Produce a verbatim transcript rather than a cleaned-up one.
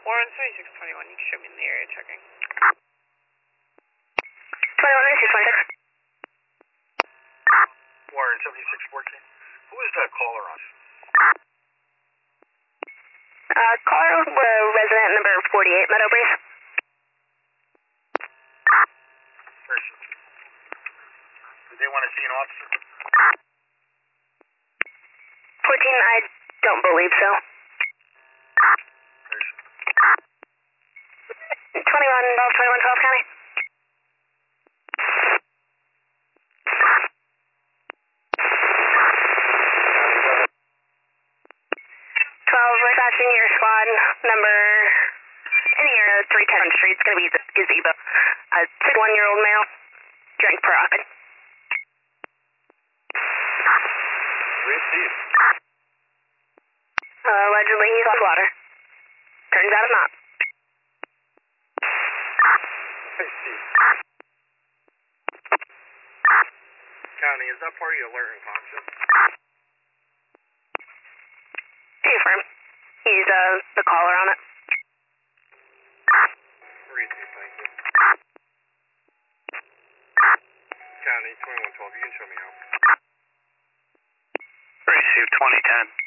Warren seventy-six twenty-one, you can show me in the area checking. twenty-one, seventy-six twenty-six. Warren seventy-six fourteen. Who is that caller on? Uh, caller, uh, resident number forty-eight, Meadow Breeze. Person. Did they want to see an officer? fourteen, I don't believe so. Person. twenty-one, twelve, twenty-one, twelve County. twelve, we're dispatching your squad number in here, three ten Street. It's going to be the gazebo. A sixty-one-year-old male, drank Perocin. Received. Uh, allegedly he's lost water. Turns out it's not. Received. County, is that part of your alert and concept? Affirm. He's uh, the caller on it. Received, thank you. County, twenty-one twelve, you can show me out. Received twenty ten.